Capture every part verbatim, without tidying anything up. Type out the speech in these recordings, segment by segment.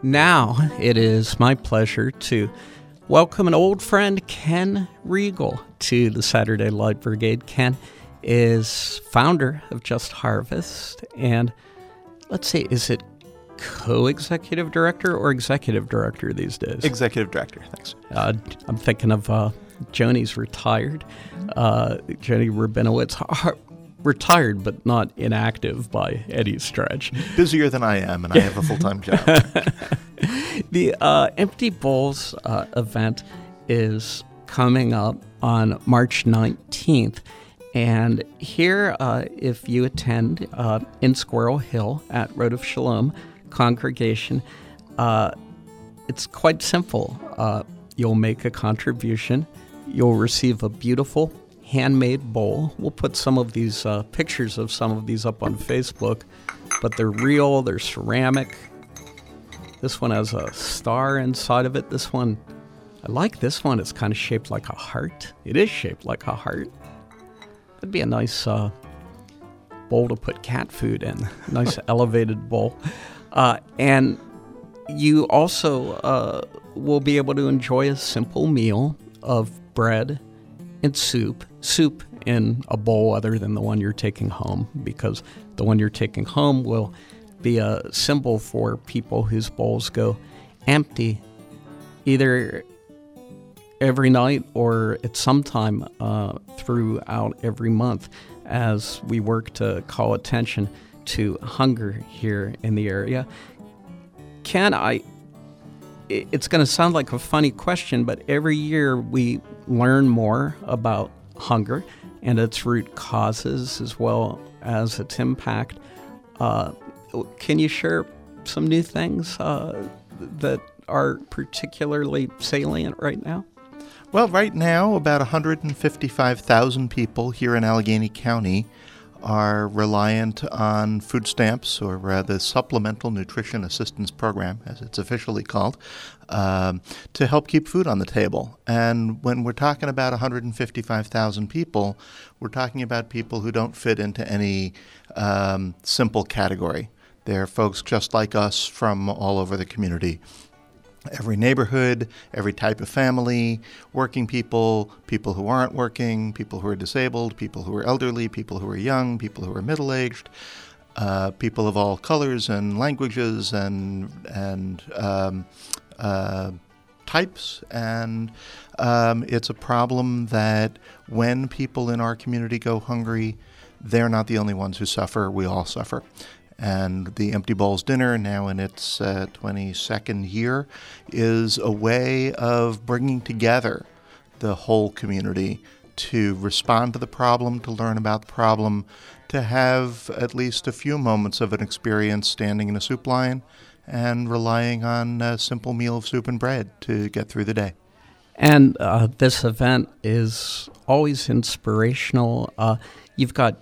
Now it is my pleasure to welcome an old friend, Ken Riegel, to the Saturday Light Brigade. Ken is founder of Just Harvest, and let's see, is it co-executive director or executive director these days? Executive director, thanks. Uh, I'm thinking of uh, Joni's retired. Uh, Joni Rabinowitz, uh, retired but not inactive by any stretch. Busier than I am, and I have a full-time job. The uh, Empty Bowls uh, event is coming up on March nineteenth. And here, uh, if you attend uh, in Squirrel Hill at Road of Shalom congregation, uh, it's quite simple. Uh, you'll make a contribution. You'll receive a beautiful handmade bowl. We'll put some of these uh, pictures of some of these up on Facebook, but they're real, they're ceramic. This one has a star inside of it. This one, I like this one. It's kind of shaped like a heart. It is shaped like a heart. That'd be a nice uh, bowl to put cat food in. Nice elevated bowl. Uh, and you also uh, will be able to enjoy a simple meal of bread and soup. Soup in a bowl other than the one you're taking home, because the one you're taking home will be a symbol for people whose bowls go empty either every night or at some time uh, throughout every month, as we work to call attention to hunger here in the area. Ken, I, it's going to sound like a funny question, but every year we learn more about hunger and its root causes as well as its impact. Uh, can you share some new things uh, that are particularly salient right now? Well, right now, about one hundred fifty-five thousand people here in Allegheny County are reliant on food stamps, or uh, the Supplemental Nutrition Assistance Program, as it's officially called, um, to help keep food on the table. And when we're talking about one hundred fifty-five thousand people, we're talking about people who don't fit into any um, simple category. They're folks just like us from all over the community. Every neighborhood, every type of family, working people, people who aren't working, people who are disabled, people who are elderly, people who are young, people who are middle-aged, uh, people of all colors and languages and and um, uh, types. And um, it's a problem that when people in our community go hungry, they're not the only ones who suffer. We all suffer. And the Empty Bowls Dinner, now in its uh, twenty-second year, is a way of bringing together the whole community to respond to the problem, to learn about the problem, to have at least a few moments of an experience standing in a soup line and relying on a simple meal of soup and bread to get through the day. And uh, this event is always inspirational. Uh, you've got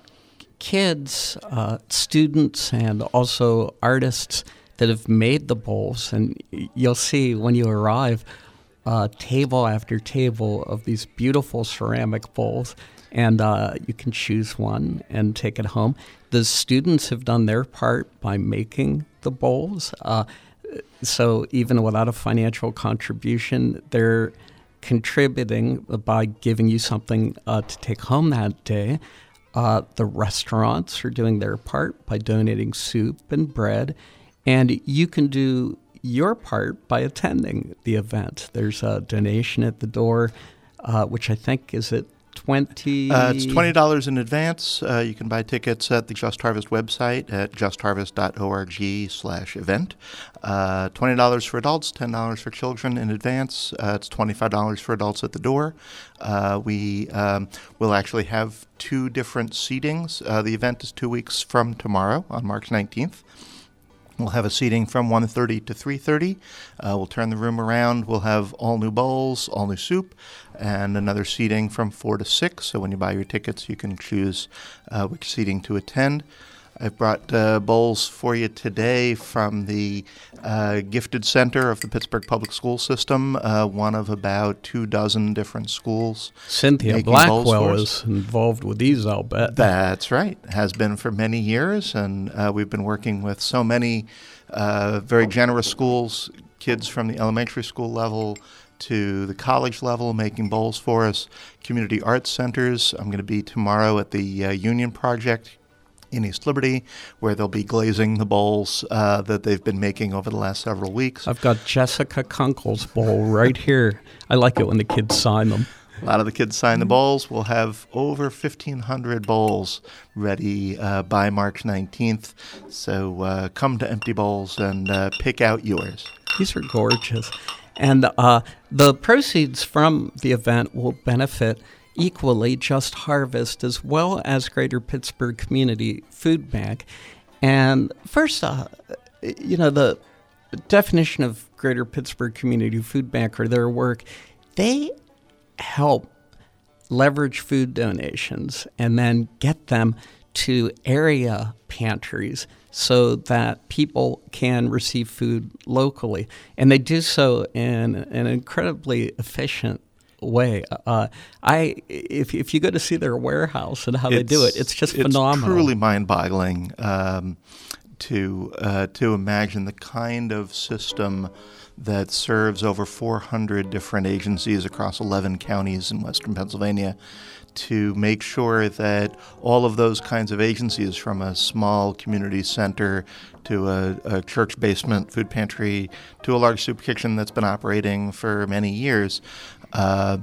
kids, uh, students, and also artists that have made the bowls. And you'll see when you arrive, uh, table after table of these beautiful ceramic bowls, and uh, you can choose one and take it home. The students have done their part by making the bowls. Uh, so even without a financial contribution, they're contributing by giving you something uh, to take home that day. Uh, the restaurants are doing their part by donating soup and bread, and you can do your part by attending the event. There's a donation at the door, uh, which I think is at twenty. Uh, it's twenty dollars in advance. Uh, you can buy tickets at the Just Harvest website at justharvest.org slash event. Uh, twenty dollars for adults, ten dollars for children in advance. Uh, it's twenty-five dollars for adults at the door. Uh, we um, will actually have two different seatings. Uh, the event is two weeks from tomorrow on March nineteenth. We'll have a seating from one thirty to three thirty. Uh, we'll turn the room around. We'll have all new bowls, all new soup, and another seating from four to six. So when you buy your tickets, you can choose uh, which seating to attend. I've brought uh, bowls for you today from the uh, Gifted Center of the Pittsburgh Public School System, uh, one of about two dozen different schools. Cynthia Blackwell is involved with these, I'll bet. That's right. Has been for many years, and uh, we've been working with so many uh, very generous schools, kids from the elementary school level to the college level making bowls for us, community arts centers. I'm going to be tomorrow at the uh, Union Project in East Liberty, where they'll be glazing the bowls uh, that they've been making over the last several weeks. I've got Jessica Kunkel's bowl right here. I like it when the kids sign them. A lot of the kids sign the bowls. We'll have over fifteen hundred bowls ready uh, by March nineteenth. So uh, come to Empty Bowls and uh, pick out yours. These are gorgeous. And uh, the proceeds from the event will benefit equally Just Harvest as well as Greater Pittsburgh Community Food Bank. And first, uh, you know, the definition of Greater Pittsburgh Community Food Bank or their work, they help leverage food donations and then get them to area pantries so that people can receive food locally. And they do so in an incredibly efficient way. Uh, I if if you go to see their warehouse and how it's, they do it, it's just it's phenomenal. It's truly mind-boggling um, to uh, to imagine the kind of system that serves over four hundred different agencies across eleven counties in western Pennsylvania to make sure that all of those kinds of agencies, from a small community center to a, a church basement food pantry to a large soup kitchen that's been operating for many years, uh,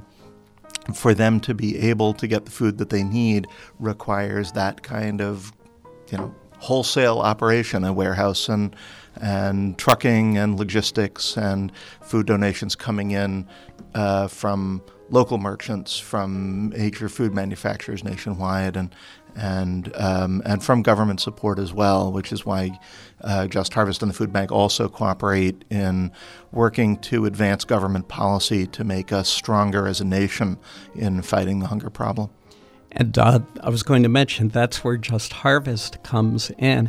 for them to be able to get the food that they need requires that kind of, you know, wholesale operation, a warehouse and and trucking and logistics and food donations coming in uh, from local merchants, from major food manufacturers nationwide, and and um, and from government support as well, which is why uh, Just Harvest and the Food Bank also cooperate in working to advance government policy to make us stronger as a nation in fighting the hunger problem. And uh, I was going to mention that's where Just Harvest comes in,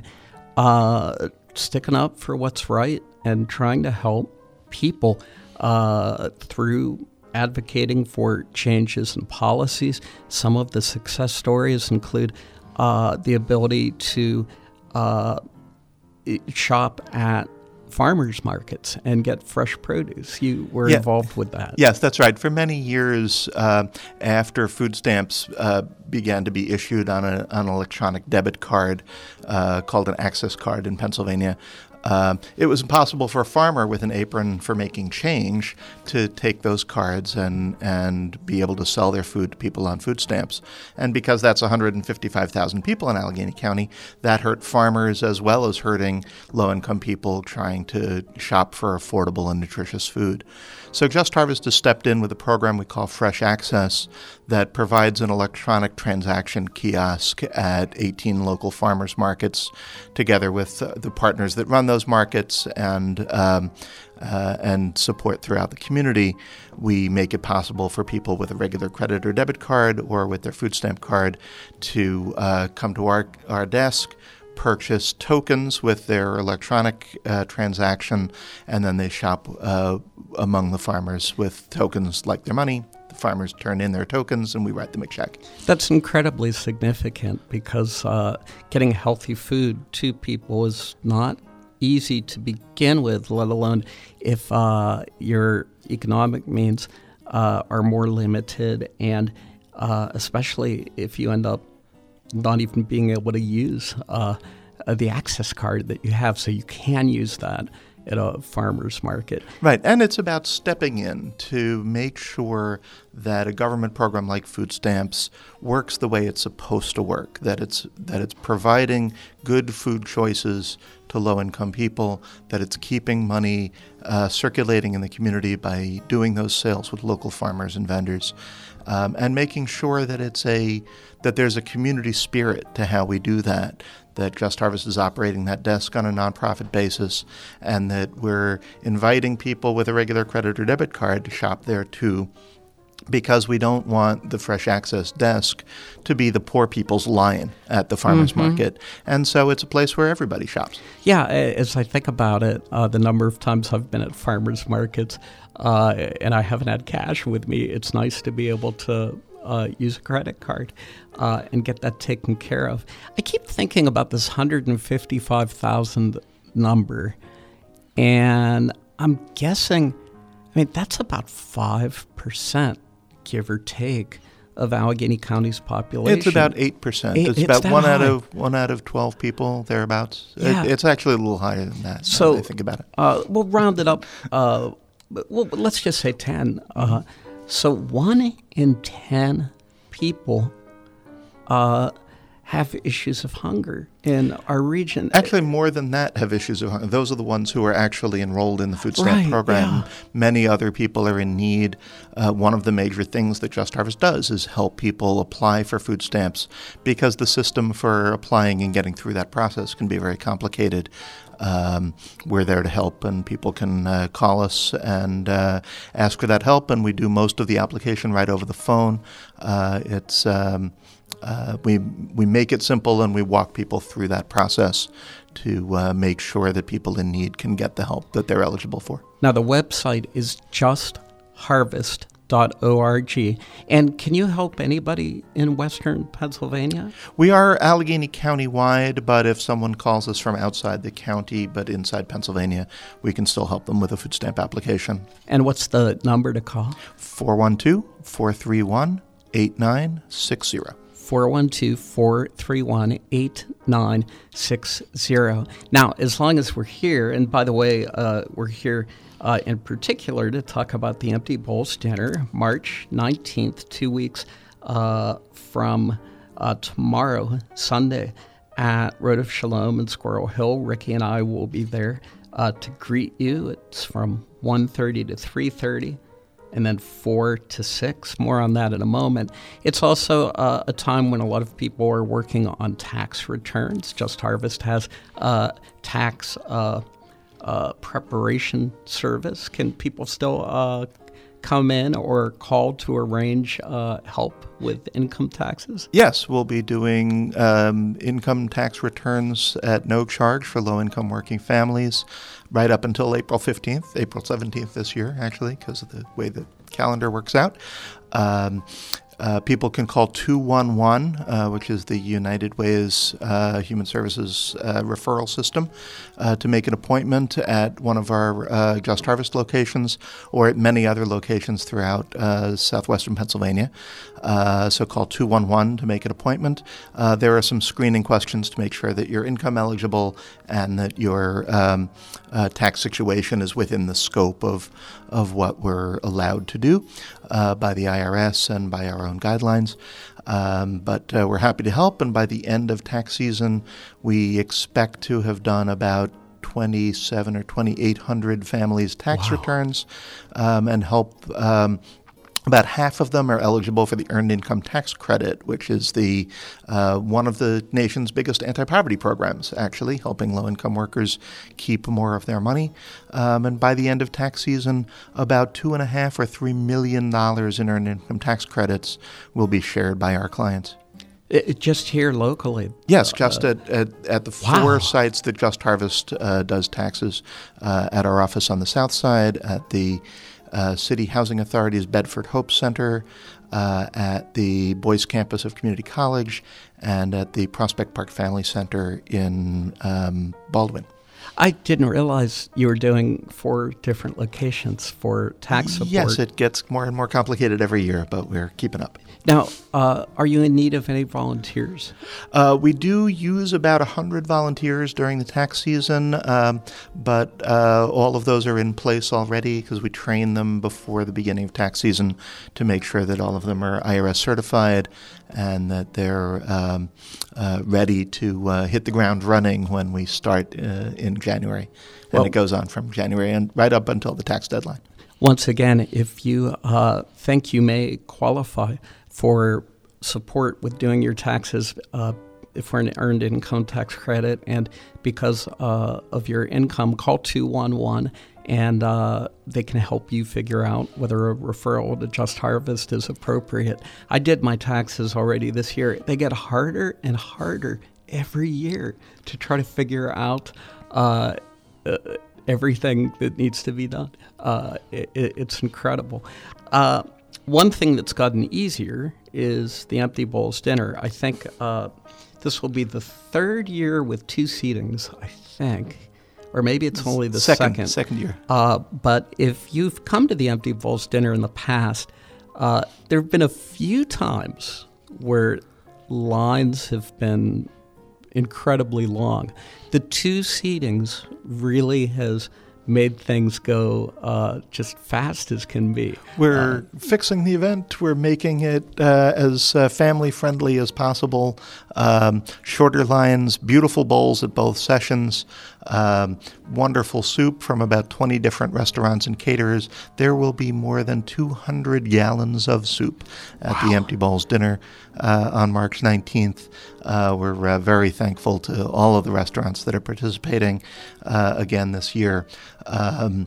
uh, sticking up for what's right and trying to help people uh, through advocating for changes in policies. Some of the success stories include uh, the ability to uh, shop at farmers markets and get fresh produce. You were yeah. involved with that. Yes, that's right. For many years uh, after food stamps uh, began to be issued on, a, on an electronic debit card uh, called an access card in Pennsylvania, Uh, it was impossible for a farmer with an apron for making change to take those cards and, and be able to sell their food to people on food stamps. And because that's one hundred fifty-five thousand people in Allegheny County, that hurt farmers as well as hurting low-income people trying to shop for affordable and nutritious food. So Just Harvest has stepped in with a program we call Fresh Access that provides an electronic transaction kiosk at eighteen local farmers markets, together with uh, the partners that run those markets and um, uh, and support throughout the community. We make it possible for people with a regular credit or debit card or with their food stamp card to uh, come to our, our desk, purchase tokens with their electronic uh, transaction, and then they shop uh, among the farmers with tokens like their money. The farmers turn in their tokens, and we write them a check. That's incredibly significant because uh, getting healthy food to people is not easy to begin with, let alone if uh, your economic means uh, are more limited, and uh, especially if you end up not even being able to use uh, the access card that you have, so you can use that at a farmer's market. Right, and it's about stepping in to make sure that a government program like food stamps works the way it's supposed to work, that it's that it's providing good food choices to low-income people, that it's keeping money uh, circulating in the community by doing those sales with local farmers and vendors, um, and making sure that it's a that there's a community spirit to how we do that, that Just Harvest is operating that desk on a nonprofit basis, and that we're inviting people with a regular credit or debit card to shop there too, because we don't want the Fresh Access desk to be the poor people's line at the farmers mm-hmm. market. And so it's a place where everybody shops. Yeah, as I think about it, uh, the number of times I've been at farmers markets uh, and I haven't had cash with me, it's nice to be able to uh, use a credit card uh, and get that taken care of. I keep thinking about this one hundred fifty-five thousand number And I'm guessing, I mean, that's about five percent, give or take, of Allegheny County's population. It's about eight percent. Eight, it's, it's about one high. out of one out of twelve people, thereabouts. Yeah. It, it's actually a little higher than that, so, now that I think about it. Uh, we'll round it up. Uh, well, let's just say ten. Uh, so one in ten people uh, have issues of hunger in our region. Actually, more than that have issues of hunger. Those are the ones who are actually enrolled in the food stamp Right, program. yeah. Many other people are in need. Uh, one of the major things that Just Harvest does is help people apply for food stamps, because the system for applying and getting through that process can be very complicated. Um, we're there to help, and people can uh, call us and uh, ask for that help, and we do most of the application right over the phone. Uh, it's um, uh, we we make it simple, and we walk people through that process to uh, make sure that people in need can get the help that they're eligible for. Now, the website is just harvest dot org. And can you help anybody in Western Pennsylvania? We are Allegheny County-wide, but if someone calls us from outside the county but inside Pennsylvania, we can still help them with a food stamp application. And what's the number to call? four one two, four three one, eight nine six zero. four one two, four three one, eight nine six zero. Now, as long as we're here, and by the way, uh, we're here uh, in particular to talk about the Empty Bowls Dinner, March nineteenth, two weeks uh, from uh, tomorrow, Sunday, at Road of Shalom in Squirrel Hill. Ricky and I will be there uh, to greet you. It's from one thirty to three thirty. And then four to six. More on that in a moment. It's also uh, a time when a lot of people are working on tax returns. Just Harvest has a tax uh, uh, preparation service. Can people still uh, come in or call to arrange uh, help with income taxes? Yes, we'll be doing um, income tax returns at no charge for low-income working families right up until April fifteenth, April seventeenth this year, actually, because of the way the calendar works out. Um, uh, people can call two one one, uh, which is the United Ways uh, Human Services uh, referral system, uh, to make an appointment at one of our uh, Just Harvest locations or at many other locations throughout uh, southwestern Pennsylvania. Uh, so call two one one to make an appointment. Uh, there are some screening questions to make sure that you're income eligible and that your um, uh, tax situation is within the scope of, of what we're allowed to do uh, by the I R S and by our own guidelines. Um, but uh, we're happy to help, and by the end of tax season, we expect to have done about twenty-seven or twenty-eight hundred families' tax Wow. returns um, and help. Um, About half of them are eligible for the Earned Income Tax Credit, which is the uh, one of the nation's biggest anti-poverty programs, actually, helping low-income workers keep more of their money. Um, and by the end of tax season, about two and a half or three million dollars in Earned Income Tax Credits will be shared by our clients. It, it just here locally? Yes, just uh, at, at, at the wow. four sites that Just Harvest uh, does taxes, uh, at our office on the south side, at the Uh, City Housing Authority's Bedford Hope Center, uh, at the Boys Campus of Community College, and at the Prospect Park Family Center in um, Baldwin. I didn't realize you were doing four different locations for tax support. Yes, it gets more and more complicated every year, but we're keeping up. Now, uh, are you in need of any volunteers? Uh, we do use about one hundred volunteers during the tax season, um, but uh, all of those are in place already because we train them before the beginning of tax season to make sure that all of them are I R S certified and that they're um, uh, ready to uh, hit the ground running when we start uh, in January. And Well, it goes on from January and right up until the tax deadline. Once again, if you uh, think you may qualify for support with doing your taxes uh, for an earned income tax credit, and because uh, of your income, call two one one, and uh, they can help you figure out whether a referral to Just Harvest is appropriate. I did my taxes already this year. They get harder and harder every year to try to figure out uh, uh, everything that needs to be done. Uh, it, it's incredible. Uh, One thing that's gotten easier is the Empty Bowls Dinner. I think uh, this will be the third year with two seatings, I think, or maybe it's only the second. second. Second year. Uh, but if you've come to the Empty Bowls dinner in the past, uh, there have been a few times where lines have been incredibly long. The two seatings really has made things go uh, just fast as can be. We're uh, fixing the event. We're making it uh, as uh, family-friendly as possible. Um, shorter lines, beautiful bowls at both sessions, um, wonderful soup from about twenty different restaurants and caterers. There will be more than two hundred gallons of soup at wow. the Empty Bowls dinner uh, on March nineteenth. Uh, we're uh, very thankful to all of the restaurants that are participating uh, again this year. Um,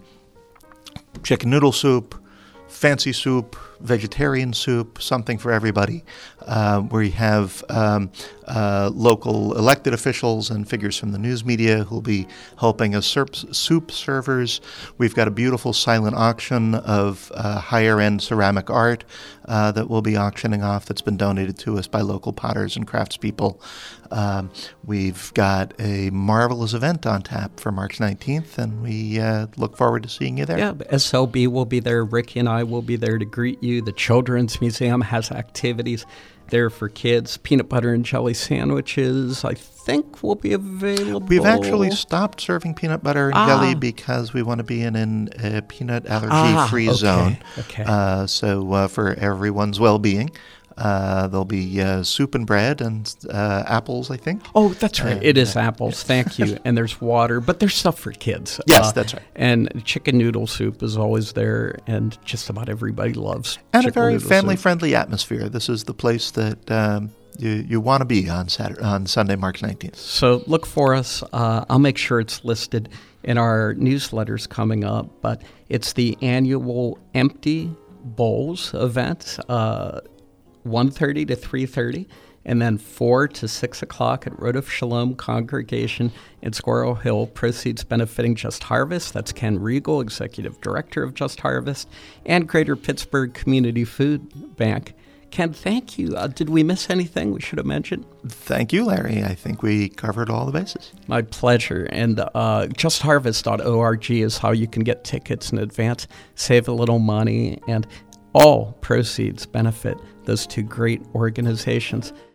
chicken noodle soup, fancy soup, vegetarian soup, something for everybody. Uh, we have um, uh, local elected officials and figures from the news media who will be helping as soup, soup servers. We've got a beautiful silent auction of uh, higher-end ceramic art uh, that we'll be auctioning off that's been donated to us by local potters and craftspeople. Um, we've got a marvelous event on tap for March nineteenth, and we uh, look forward to seeing you there. Yeah, S L B will be there. Ricky and I will be there to greet you. The Children's Museum has activities there for kids. Peanut butter and jelly sandwiches, I think, will be available. We've actually stopped serving peanut butter and ah. jelly because we want to be in, in a peanut allergy-free ah, okay. zone. Okay. Uh, so uh, for everyone's well-being, Uh, there'll be uh, soup and bread and uh, apples, I think. Oh, that's right. Uh, it is uh, apples. Thank you. And there's water, but there's stuff for kids. Yes, uh, that's right. And chicken noodle soup is always there, and just about everybody loves and chicken a very noodle family-friendly soup. atmosphere. This is the place that um, you you want to be on Saturday, on Sunday, March nineteenth. So look for us. Uh, I'll make sure it's listed in our newsletters coming up, but it's the annual Empty Bowls event. Uh, one thirty to three thirty, and then four to six o'clock at Road of Shalom Congregation in Squirrel Hill. Proceeds benefiting Just Harvest. That's Ken Riegel, Executive Director of Just Harvest, and Greater Pittsburgh Community Food Bank. Ken, thank you. Uh, did we miss anything we should have mentioned? Thank you, Larry. I think we covered all the bases. My pleasure. And uh, just harvest dot org is how you can get tickets in advance, save a little money, and all proceeds benefit those two great organizations.